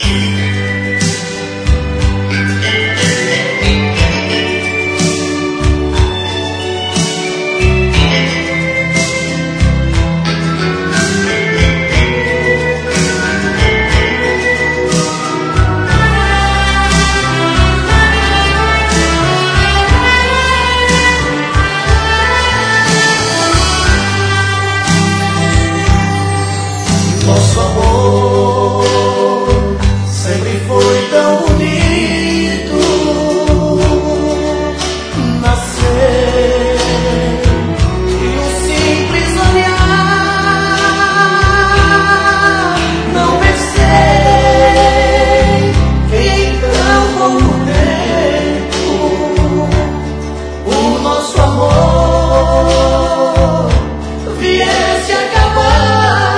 Nosso amor sempre foi tão bonito. Nascer e um simples olhar. Não pensei que em tão pouco tempo o nosso amor viesse a acabar.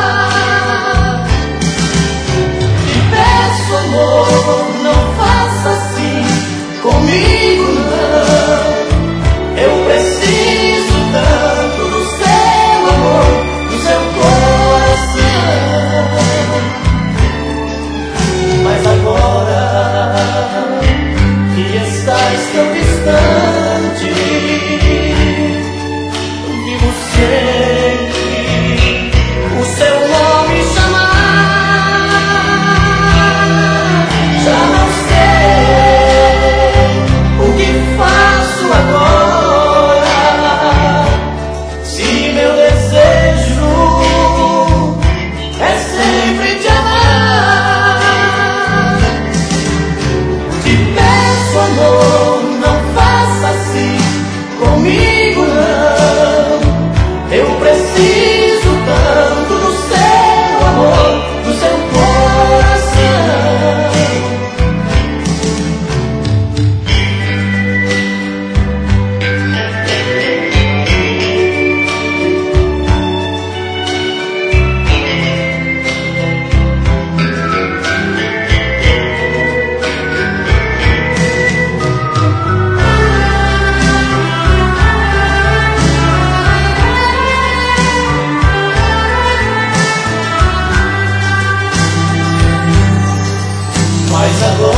Não faça assim comigo, não. Eu preciso tanto do seu amor, do seu coração. Mas agora que estás tão distante, vivo sempre o seu nome chamar. Comigo não, eu preciso tanto do seu amor, do seu coração. Mas agora